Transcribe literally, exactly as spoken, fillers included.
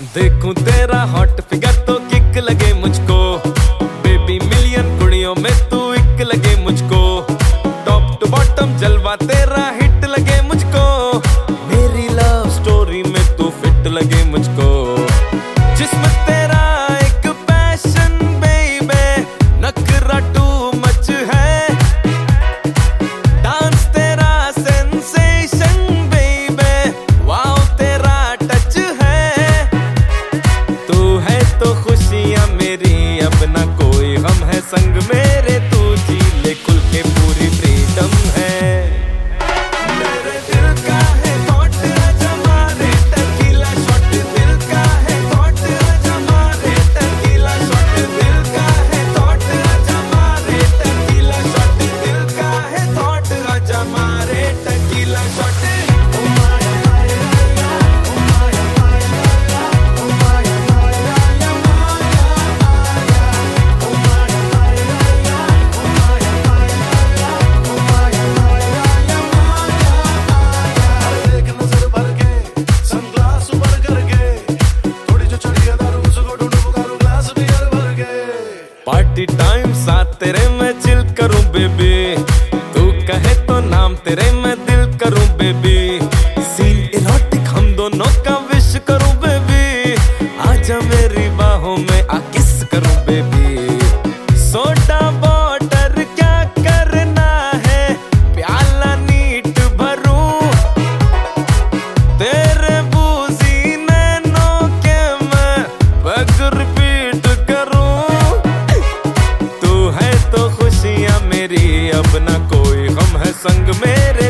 देखूं तेरा hot figure तो किक लगे मुझको, बेबी मिलियन कुड़ियों में तू एक लगे मुझको, टॉप टू बॉटम जलवा तेरा हिट लगे मुझको, मेरी लव स्टोरी में तू फिट लगे मुझको। जिस्म तेरा एक पैशन बेबी, नखरा टू मच है, डांस तेरा सेंसेशन बेबी, वाओ तेरा टच है। तू है तो खुशियां मेरी, अब ना कोई गम है संग मेरे, तू जी ले खुल के पूरी फ्रीडम है। मेरे दिल का है थॉट आजा मारे टकीला शॉट, दिल का है थॉट आजा मारे टकीला शॉट, दिल का है थॉट आजा मारे टकीला शॉट, दिल का है थॉट आजा मारे टकीला शॉट। पार्टी टाइम साथ तेरे मैं चिल करूं बेबी, तू कहे तो नाम तेरे मैं दिल करूं बेबी, सीन इरोटिक हम दोनों का विश करूं बेबी, आजा मेरी बाहों में आ किस करूं बेबी। सोडा वाटर क्या करना है, प्याला नीट भरूं तेरे बूजी नैनों के मैं बैक रिपीट करूं। तू है तो खुशियां मेरी, अब ना कोई गम है संग मेरे,